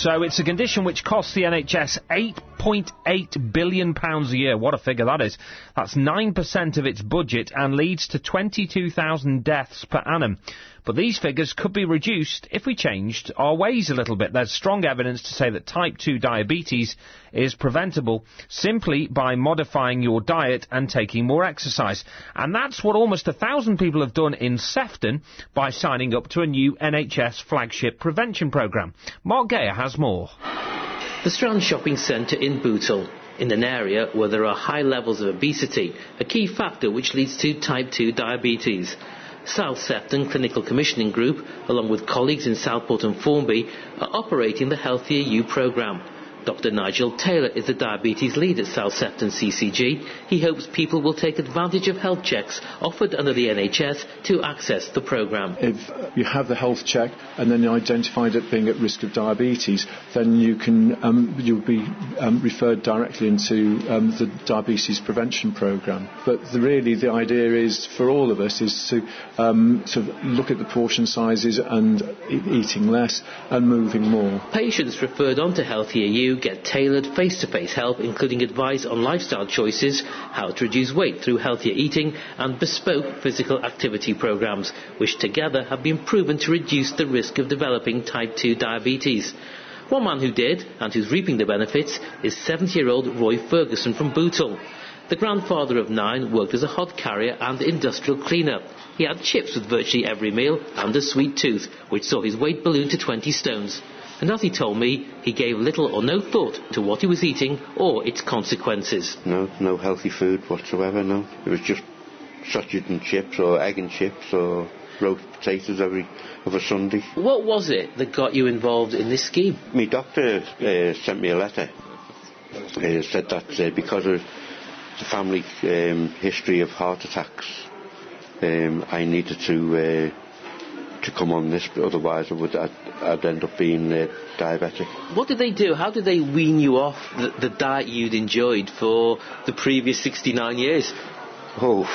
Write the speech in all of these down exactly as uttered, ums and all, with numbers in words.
So it's a condition which costs the N H S eight point eight billion pounds a year. What a figure that is. That's nine percent of its budget and leads to twenty-two thousand deaths per annum. But these figures could be reduced if we changed our ways a little bit. There's strong evidence to say that type two diabetes is preventable simply by modifying your diet and taking more exercise. And that's what almost a thousand people have done in Sefton by signing up to a new N H S flagship prevention programme. Mark Geyer has more. The Strand Shopping Centre in Bootle, in an area where there are high levels of obesity, a key factor which leads to type two diabetes. South Sefton Clinical Commissioning Group, along with colleagues in Southport and Formby, are operating the Healthier You programme. Doctor Nigel Taylor is the diabetes lead at South Sefton C C G. He hopes people will take advantage of health checks offered under the N H S to access the programme. If you have the health check and then identified it being at risk of diabetes, then you can um, you'll be um, referred directly into um, the diabetes prevention programme. But the, really the idea is for all of us is to um, sort of look at the portion sizes and e- eating less and moving more. Patients referred on to Healthier You get tailored face-to-face help, including advice on lifestyle choices, how to reduce weight through healthier eating, and bespoke physical activity programmes, which together have been proven to reduce the risk of developing type two diabetes. One man who did, and who's reaping the benefits, is seventy-year-old Roy Ferguson from Bootle. The grandfather of nine worked as a hod carrier and industrial cleaner. He had chips with virtually every meal and a sweet tooth, which saw his weight balloon to twenty stones. And as he told me, he gave little or no thought to what he was eating or its consequences. No, no healthy food whatsoever, no. It was just sausage and chips or egg and chips or roast potatoes every other Sunday. What was it that got you involved in this scheme? My doctor uh, sent me a letter. He uh, said that uh, because of the family um, history of heart attacks, um, I needed to... Uh, to come on this, but otherwise I would, I'd, I'd end up being uh, diabetic. What did they do? How did they wean you off the, the diet you'd enjoyed for the previous sixty-nine years? Oh,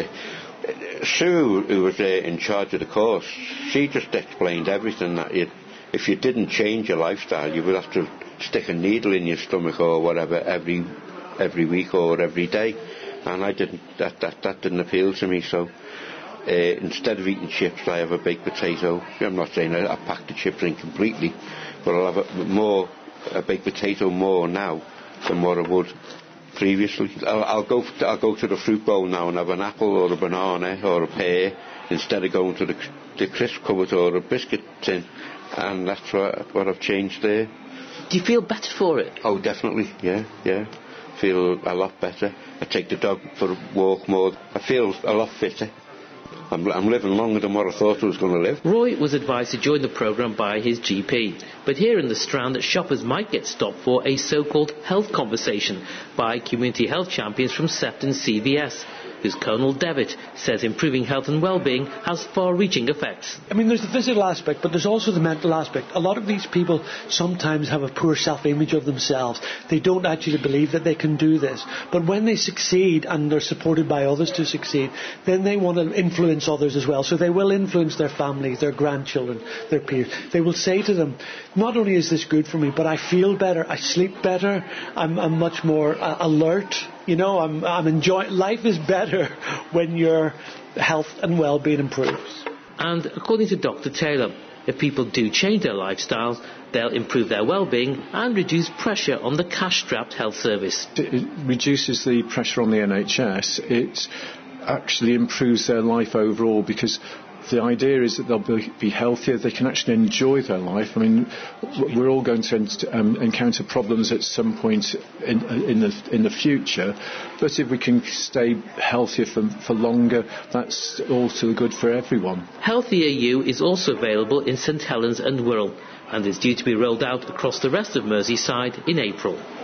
Sue, who was uh, in charge of the course, she just explained everything, that you'd, if you didn't change your lifestyle, you would have to stick a needle in your stomach or whatever every every week or every day, and I didn't. That that, that didn't appeal to me, so. Uh, instead of eating chips, I have a baked potato. I'm not saying I, I pack the chips in completely, but I'll have a, more a baked potato more now than what I would previously. I'll, I'll go I'll go to the fruit bowl now and have an apple or a banana or a pear instead of going to the, the crisp cupboard or a biscuit tin, and that's what, what I've changed there. Do you feel better for it? Oh, definitely, yeah, yeah. Feel a lot better. I take the dog for a walk more. I feel a lot fitter. I'm, I'm living longer than what I thought I was going to live. Roy was advised to join the programme by his G P, but here in the Strand, shoppers might get stopped for a so-called health conversation by community health champions from Sefton C V S, whose Colonel Devitt says improving health and well-being has far-reaching effects. I mean, there's the physical aspect, but there's also the mental aspect. A lot of these people sometimes have a poor self-image of themselves. They don't actually believe that they can do this. But when they succeed and they're supported by others to succeed, then they want to influence others as well. So they will influence their families, their grandchildren, their peers. They will say to them, not only is this good for me, but I feel better, I sleep better, I'm, I'm much more uh, alert. You know, I'm, I'm enjoying... Life is better when your health and well-being improves. And according to Doctor Taylor, if people do change their lifestyles, they'll improve their well-being and reduce pressure on the cash-strapped health service. It reduces the pressure on the N H S. It actually improves their life overall because the idea is that they'll be, be healthier, they can actually enjoy their life. I mean, we're all going to um, encounter problems at some point in, in, the, in the future, but if we can stay healthier for, for longer, that's also good for everyone. Healthier You is also available in St Helens and Wirral, and is due to be rolled out across the rest of Merseyside in April.